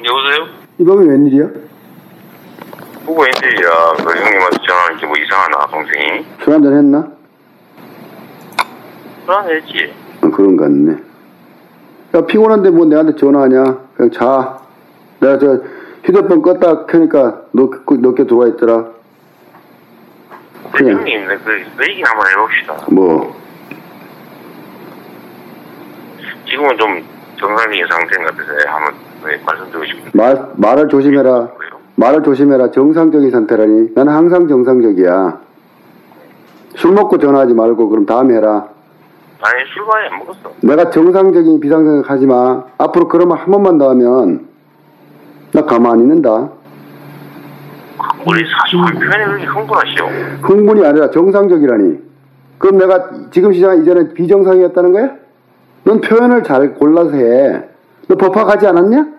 여보세요? 이 밤에 웬일이야? 뭐가 웬일이야? 그 형님한테 전화하는 게 뭐 이상하나, 동생이? 술 한잔 했나? 전화했지. 그런 거 같네. 야, 피곤한데 뭐 내한테 전화하냐? 그냥 자. 내가 저 휴대폰 껐다 켜니까 늦게 들어와 있더라. 그냥. 형님, 그 얘기나 한번 해봅시다. 뭐? 지금은 좀 정상적인 상태인 것 같아서 한번 말씀드리고 싶습니다. 말을 조심해라. 말을 조심해라. 정상적인 상태라니. 나는 항상 정상적이야. 술 먹고 전화하지 말고 그럼 다음에 해라. 아니, 술 많이 안 먹었어. 내가 정상적인 비상생각 하지 마. 앞으로 그런 말 한 번만 더 하면 나 가만히 있는다. 우리 사실 표현이 그렇게 흥분하시오? 흥분이 아니라 정상적이라니. 그럼 내가 지금 시장 이전에 비정상이었다는 거야? 넌 표현을 잘 골라서 해. 너 법학하지 않았냐?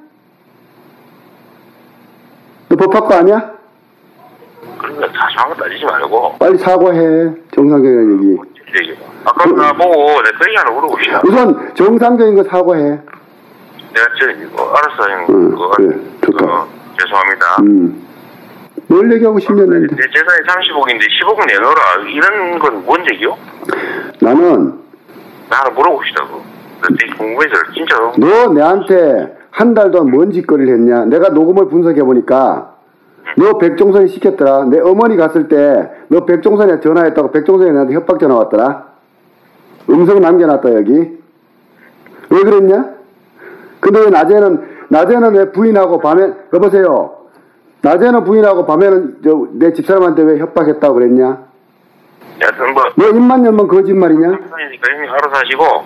너 법학과 아니야? 그러니까 사소한 거 따지지 말고. 빨리 사과해. 정상적이라는 얘기. 아까 나 보고 내가 그 얘기 하나 물어봅시다. 우선 정상적인 거 사과해. 내가 이거 알았어, 형. 그래, 좋다. 죄송합니다. 뭘 얘기하고 싶냐는데. 내 재산이 30억인데 10억은 내놓으라. 이런 건 뭔 얘기요? 나는 나 하나 물어봅시다. 나 되게 궁금해서 진짜로. 너 내한테 한 달 동안 뭔 짓거리를 했냐? 내가 녹음을 분석해보니까 너 백종선이 시켰더라. 내 어머니 갔을 때 너 백종선에 전화했다고 백종선이 나한테 협박 전화 왔더라. 음성 남겨놨다 여기. 왜 그랬냐? 근데 왜 낮에는 왜 부인하고 밤에 여보세요. 낮에는 부인하고 밤에는 내 집사람한테 왜 협박했다고 그랬냐? 여튼 뭐. 너 입만 열면 거짓말이냐? 그러니까 형님 알아서 하시고.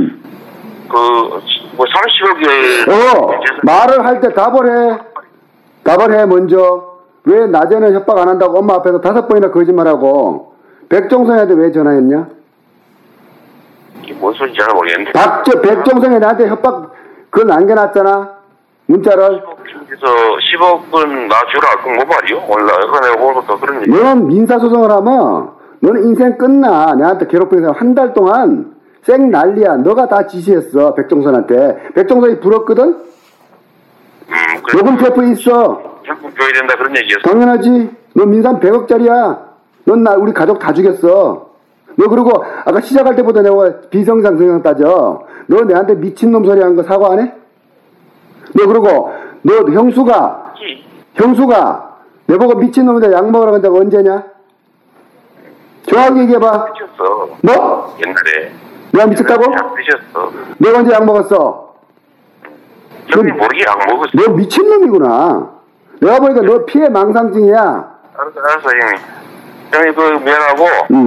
뭐 30억에. 말을 할 때 답을 해 먼저. 왜 낮에는 협박 안 한다고 엄마 앞에서 5번이나 거짓말하고 백종선한테 왜 전화했냐? 이게 뭔 소리인지 잘 모르겠는데. 백종선이 나한테 협박 그걸 남겨놨잖아. 문자를. 10억은 나 주라. 그럼 뭐 말이요? 원래 내가 오늘부터 그런 얘기. 너는 민사소송을 하면 너는 인생 끝나. 내한테 괴롭히면서 한 달 동안 쌩 난리야. 너가 다 지시했어. 백종선한테. 백종선이 불었거든? 녹음 테이프 있어. 현금 줘야 된다 그런 얘기였어. 당연하지. 너 민산 100억짜리야. 넌 우리 가족 다 죽였어. 너 그리고 아까 시작할 때부터 내가 비정상 성향 따져. 너 내한테 미친놈 소리 한 거 사과 안 해? 너 그리고 너 형수가 내보고 미친놈인데 약 먹으라고 한다고 언제냐? 정확히 얘기해봐. 미쳤어. 뭐? 옛날에. 내가 미쳤다고? 약 드셨어. 내가 언제 약 먹었어? 형님 모르게 약 먹었어. 너 미친놈이구나. 내가 보니까 너 피해 망상증이야. 알았어 형님. 형님 그 미안하고.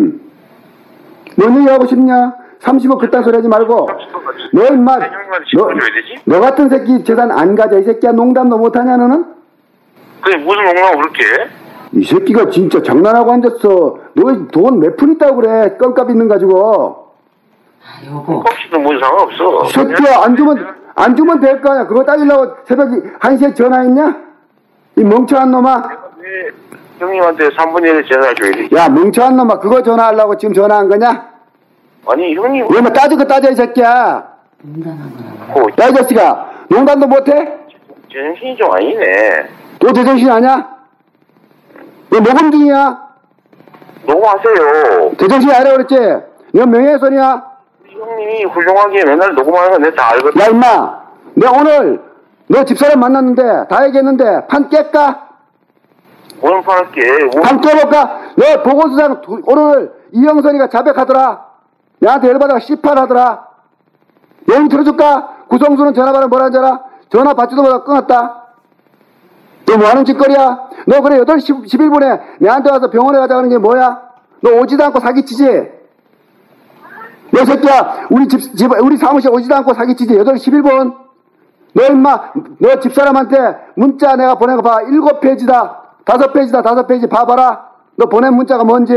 뭔 얘기 하고 싶냐? 30억 그딴 소리 하지 말고. 너 임마 너 같은 새끼 재산 안 가져. 이 새끼야. 농담도 못하냐 너는? 그게 무슨 농담을 그렇게 해? 이 새끼가 진짜 장난하고 앉았어. 너 돈 몇 푼 있다고 그래. 껌값 있는 가지고. 여보. 껌값도 뭔 상관없어. 새끼야 안 주면 될 거 아니야. 그거 따지려고 새벽 1시에 전화했냐? 이 멍청한 놈아. 왜 형님한테 3분의 1 전화 줘야지. 야 멍청한 놈아. 그거 전화하려고 지금 전화한 거냐? 아니 형님. 왜 뭐 따져 이 새끼야. 야 이 자식아. 농담도 못해? 제정신이 좀 아니네. 너 제정신 아냐? 너 녹음 중이야? 녹음하세요. 제정신이 아니라 그랬지? 너 명예훼손이야? 형님이 훌륭하게 맨날 녹음하는 거 내가 다 알거든. 야 임마. 내가 오늘 너 집사람 만났는데 다 얘기했는데 판 깰까? 뭔 판을 깨? 판 깨볼까? 너 보고서장 오늘 이영선이가 자백하더라. 내한테 열받아가 씨팔 하더라. 내용 들어줄까? 구성수는 전화받으면 뭐라는 줄 알아? 전화 받지도 못하고 끊었다. 너 뭐하는 짓거리야? 너 그래 8시 11분에 내한테 와서 병원에 가자고 하는 게 뭐야? 너 오지도 않고 사기치지? 너 새끼야 우리 사무실 오지도 않고 사기치지? 8시 11분 너 임마 너 집사람한테 문자 내가 보낸 거 봐. 7페이지다 5페이지다 5페이지 봐봐라. 너 보낸 문자가 뭔지.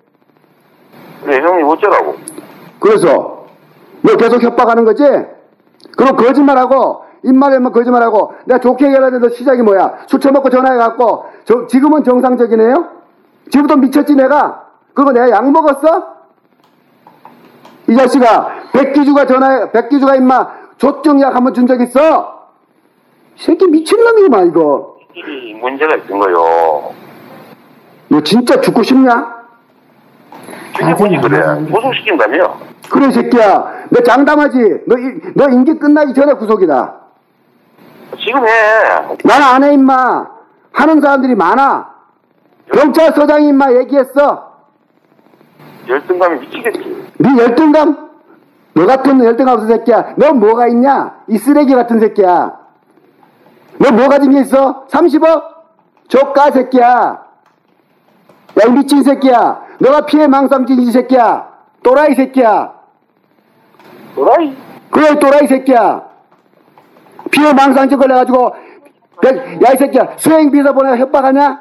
네 형님 어쩌라고? 그래서 너 계속 협박하는 거지? 그럼 거짓말하고 입말에만 거짓말하고 내가 좋게 얘기하는데 너 시작이 뭐야? 술 처먹고 전화해갖고 지금은 정상적이네요? 지금부터 미쳤지 내가? 그리고 내가 약 먹었어? 이 자식아 백기주가 임마 조증약 한번 준 적 있어? 새끼 미친놈이구만, 이거. 이 문제가 있던 거요. 너 진짜 죽고 싶냐? 죽여보지 그래. 구속시킨다며. 그래, 새끼야. 너 장담하지? 너 임기 끝나기 전에 구속이다. 지금 해. 난 안 해, 임마. 하는 사람들이 많아. 경찰서장이 임마 얘기했어. 열등감이 미치겠지. 네 열등감? 너 같은 열등감 없는 새끼야. 너 뭐가 있냐? 이 쓰레기 같은 새끼야. 너 뭐 가진 게 있어? 30억? 조까 새끼야. 야, 이 미친 새끼야. 너가 피해 망상증이지 새끼야. 또라이 새끼야. 또라이? 그래, 또라이 새끼야. 피해 망상증 걸려가지고 야, 이 새끼야. 수행비서 보내가 협박하냐?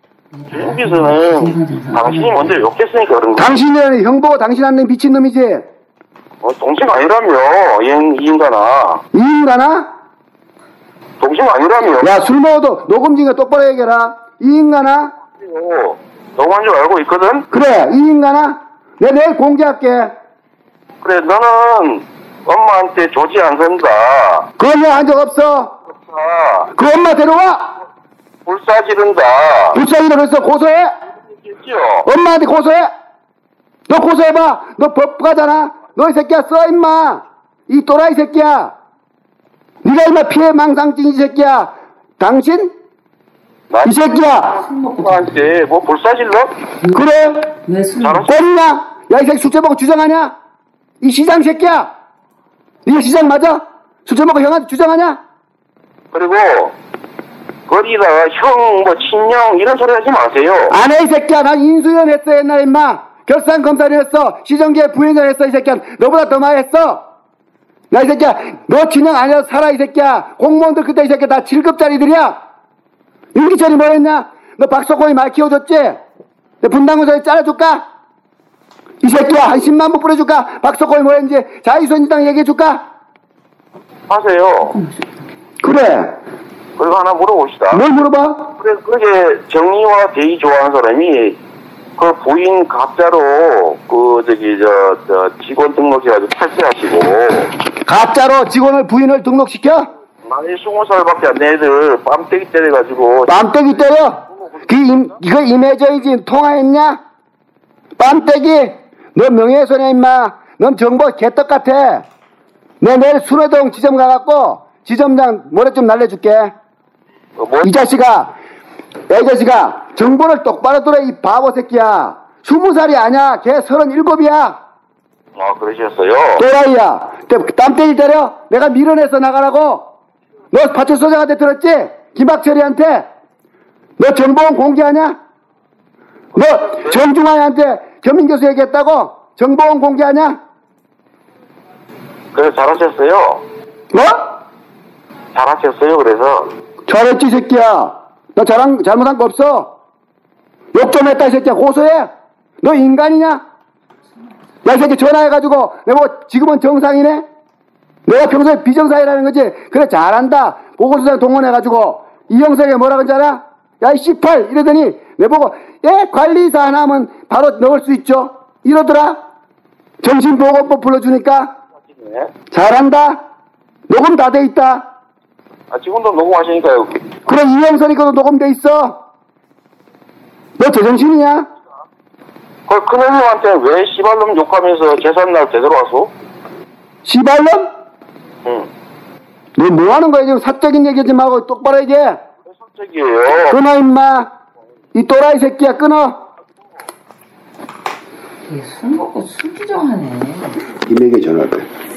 여기서는 당신이 먼저 욕했으니까 그런 거야. 당신은 형 보고 당신 하는 미친놈이지? 동생 아니라며. 이 인간아. 이 인간아? 동생 아니라며. 야, 술 먹어도 녹음 중에 똑바로 얘기해라. 이 인간아? 너무한 줄 알고 있거든? 그래, 이 인간아? 내가 내일 공개할게. 그래, 너는 엄마한테 조지 안 선다. 그런 말 한 적 없어. 그 엄마 데려와. 불사 지른다. 불쌍히도 그랬어. 고소해. 있지요? 엄마한테 고소해. 너 고소해봐. 너 법가잖아. 너 이 새끼야 써 임마. 이 또라이 새끼야. 네가 임마 피해 망상증이 새끼야. 당신? 이 새끼야. 엄마한테 뭐 불사 질러? 그래? 잘하시 뻔냐? 야, 이 새끼 술집 먹고 주장하냐? 이 시장 새끼야. 네가 시장 맞아? 술집 먹고 형한테 주장하냐? 그리고 거기다가 형, 뭐 친형 이런 소리 하지 마세요. 안 해, 이 새끼야. 난 인수위원 했어, 옛날에 임마. 결산검사를 했어. 시정기획 부위원장 했어, 이 새끼야. 너보다 더 많이 했어. 나 이 새끼야. 너 친형 아니어서 살아, 이 새끼야. 공무원들 그때 이 새끼야 다 7급짜리들이야. 윤기철이 뭐 했냐? 너 박석호이 말 키워줬지? 내 분당구서에 잘라줄까? 이 새끼야. 한 10만 부 뿌려줄까? 박석호이 뭐 했는지 자유선진당 얘기해줄까? 하세요. 그래. 그리고 하나 물어봅시다. 뭘 물어봐? 그래, 그게 정의와 대의 좋아하는 사람이 그 부인 가짜로 직원 등록해가지고 탈세하시고 가짜로 직원을 부인을 등록시켜? 만일 20살밖에 안 된 애들 빰때기 때려가지고 빰때기 때려? 이거 임해저이지 통화했냐? 빰때기? 너 명예훼손이야 임마. 넌 정보 개떡 같아. 내 내일 순회동 지점 가갖고 지점장 모래 좀 날려줄게. 이 자식아, 야, 이 자식아, 정보를 똑바로 들어, 이 바보 새끼야. 20살이 아니야. 걔 37이야. 아, 그러셨어요? 또라이야. 땀때기 때려? 내가 밀어내서 나가라고? 너 파출소장한테 들었지? 김학철이한테? 너 정보원 공개하냐? 너 정중환한테 겸임교수 얘기했다고? 정보원 공개하냐? 그래서 잘하셨어요? 뭐? 잘하셨어요, 그래서. 잘했지, 새끼야. 너 잘못한 거 없어. 욕 좀 했다, 이 새끼야. 고소해. 너 인간이냐? 야, 이 새끼 전화해가지고, 내가 뭐, 지금은 정상이네? 내가 평소에 비정상이라는 거지. 그래, 잘한다. 보고서장 동원해가지고, 이영석이 뭐라 그러지 않아? 야, 이 C8! 이러더니, 내보고, 예, 관리사 하나 하면 바로 넣을 수 있죠? 이러더라? 정신보건법 불러주니까? 네. 잘한다. 녹음 다 돼 있다. 아, 지금도 녹음하시니까요. 그래, 이영선이 거도 녹음돼 있어. 너 제정신이냐? 큰 형님한테 왜 씨발놈 욕하면서 재산날 제대로 왔어? 시발놈? 응. 너 뭐 하는 거야? 지금 사적인 얘기하지 말고 똑바로 얘기해. 솔직이에요. 끊어, 임마. 이 또라이 새끼야, 끊어. 술 먹고 술 주정하네. 이에게 전화할 거야.